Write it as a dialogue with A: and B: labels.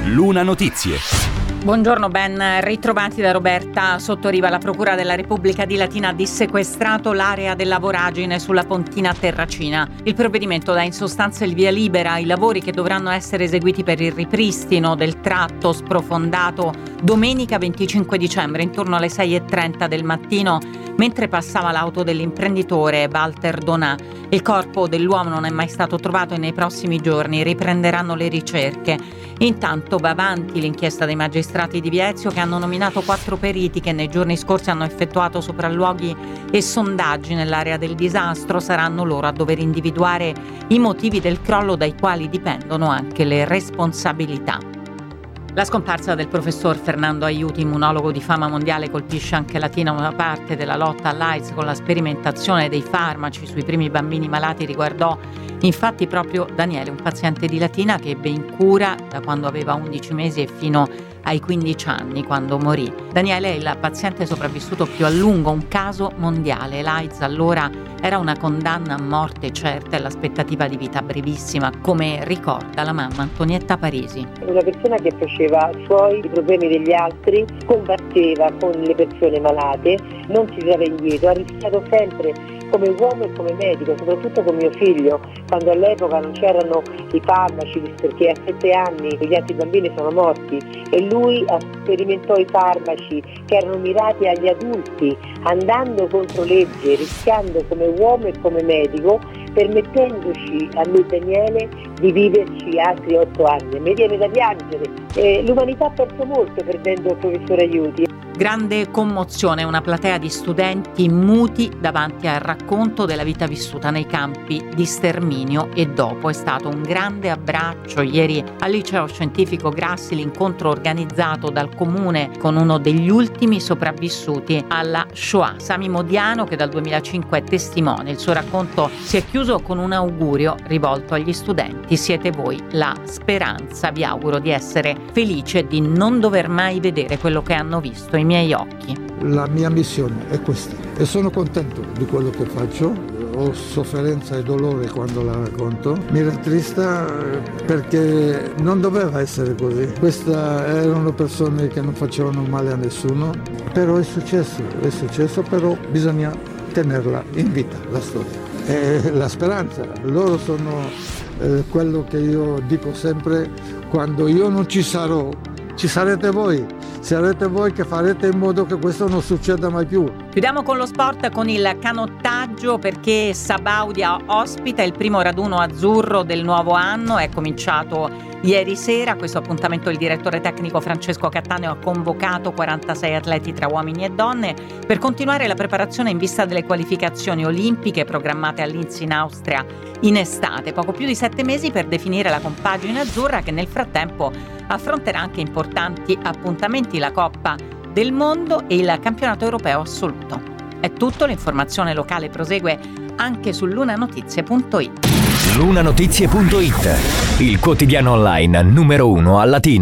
A: Luna Notizie.
B: Buongiorno, ben ritrovati da Roberta Sottoriva. La Procura della Repubblica di Latina ha dissequestrato l'area della voragine sulla Pontina Terracina. Il provvedimento dà in sostanza il via libera ai lavori che dovranno essere eseguiti per il ripristino del tratto sprofondato domenica 25 dicembre intorno alle 6:30 del mattino, mentre passava l'auto dell'imprenditore Walter Donà. Il corpo dell'uomo non è mai stato trovato e nei prossimi giorni riprenderanno le ricerche. Intanto va avanti l'inchiesta dei magistrati di Viezio, che hanno nominato 4 periti che nei giorni scorsi hanno effettuato sopralluoghi e sondaggi nell'area del disastro. Saranno loro a dover individuare i motivi del crollo, dai quali dipendono anche le responsabilità. La scomparsa del professor Fernando Aiuti, immunologo di fama mondiale, colpisce anche Latina. Una parte della lotta all'AIDS con la sperimentazione dei farmaci sui primi bambini malati riguardò infatti proprio Daniele, un paziente di Latina che ebbe in cura da quando aveva 11 mesi e fino ai 15 anni, quando morì. Daniele è il paziente sopravvissuto più a lungo, un caso mondiale. L'AIDS allora era una condanna a morte certa e l'aspettativa di vita brevissima, come ricorda la mamma Antonietta Parisi.
C: Una persona che faceva suoi i problemi degli altri, combatteva con le persone malate, non si tirava indietro, ha rischiato sempre come uomo e come medico, soprattutto con mio figlio, quando all'epoca non c'erano i farmaci, perché a 7 anni gli altri bambini sono morti e lui sperimentò i farmaci che erano mirati agli adulti, andando contro legge, rischiando come uomo e come medico, permettendoci a lui Daniele di viverci altri 8 anni. Mi viene da piangere. L'umanità ha perso molto perdendo il professore Aiuti.
B: Grande commozione, una platea di studenti muti davanti al racconto della vita vissuta nei campi di sterminio e dopo. È stato un grande abbraccio ieri al liceo scientifico Grassi, l'incontro organizzato dal comune con uno degli ultimi sopravvissuti alla Shoah, Sami Modiano, che dal 2005 è testimone. Il suo racconto si è chiuso con un augurio rivolto agli studenti: siete voi la speranza, vi auguro di essere felici e di non dover mai vedere quello che hanno visto i miei occhi.
D: La mia missione è questa e sono contento di quello che faccio. Ho sofferenza e dolore quando la racconto. Mi rattrista perché non doveva essere così. Queste erano persone che non facevano male a nessuno, però è successo, però bisogna tenerla in vita la storia. E la speranza, loro sono quello che io dico sempre: quando io non ci sarò, ci sarete voi. Sarete voi che farete in modo che questo non succeda mai più.
B: Chiudiamo con lo sport, con il canottaggio, perché Sabaudia ospita il primo raduno azzurro del nuovo anno. È cominciato ieri sera questo appuntamento. Il direttore tecnico Francesco Cattaneo ha convocato 46 atleti tra uomini e donne per continuare la preparazione in vista delle qualificazioni olimpiche programmate a Linz in Austria in estate. Poco più di 7 mesi per definire la compagine azzurra, che nel frattempo affronterà anche importanti appuntamenti: la Coppa del Mondo e il Campionato Europeo Assoluto. È tutto, l'informazione locale prosegue anche su lunanotizie.it.
A: Lunanotizie.it, il quotidiano online numero 1 a Latina.